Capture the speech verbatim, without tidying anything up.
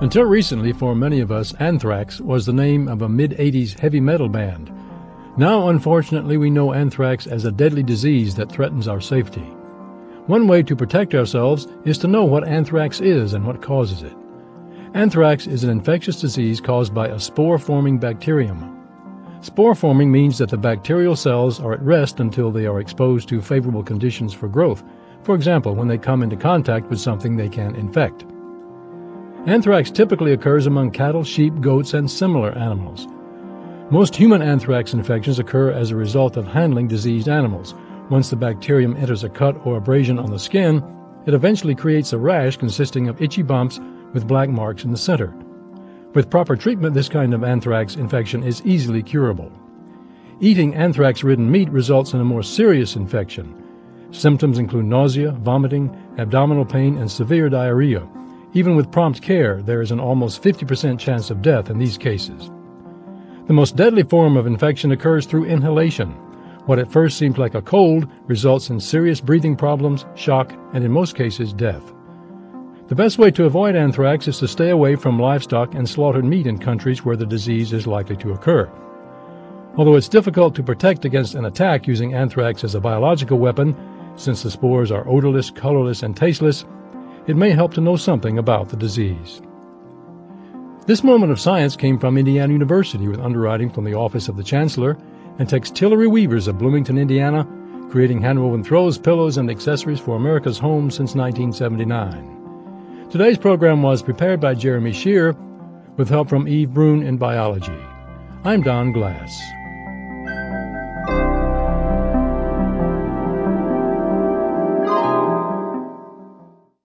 Until recently, for many of us, anthrax was the name of a mid-eighties heavy metal band. Now, unfortunately, we know anthrax as a deadly disease that threatens our safety. One way to protect ourselves is to know what anthrax is and what causes it. Anthrax is an infectious disease caused by a spore-forming bacterium. Spore forming means that the bacterial cells are at rest until they are exposed to favorable conditions for growth, for example, when they come into contact with something they can infect. Anthrax typically occurs among cattle, sheep, goats, and similar animals. Most human anthrax infections occur as a result of handling diseased animals. Once the bacterium enters a cut or abrasion on the skin, it eventually creates a rash consisting of itchy bumps with black marks in the center. With proper treatment, this kind of anthrax infection is easily curable. Eating anthrax-ridden meat results in a more serious infection. Symptoms include nausea, vomiting, abdominal pain, and severe diarrhea. Even with prompt care, there is an almost fifty percent chance of death in these cases. The most deadly form of infection occurs through inhalation. What at first seems like a cold results in serious breathing problems, shock, and in most cases, death. The best way to avoid anthrax is to stay away from livestock and slaughtered meat in countries where the disease is likely to occur. Although it's difficult to protect against an attack using anthrax as a biological weapon, since the spores are odorless, colorless, and tasteless, it may help to know something about the disease. This moment of science came from Indiana University with underwriting from the Office of the Chancellor and Textillery Weavers of Bloomington, Indiana, creating handwoven throws, pillows, and accessories for America's homes since nineteen seventy-nine. Today's program was prepared by Jeremy Shear with help from Eve Brun in biology. I'm Don Glass.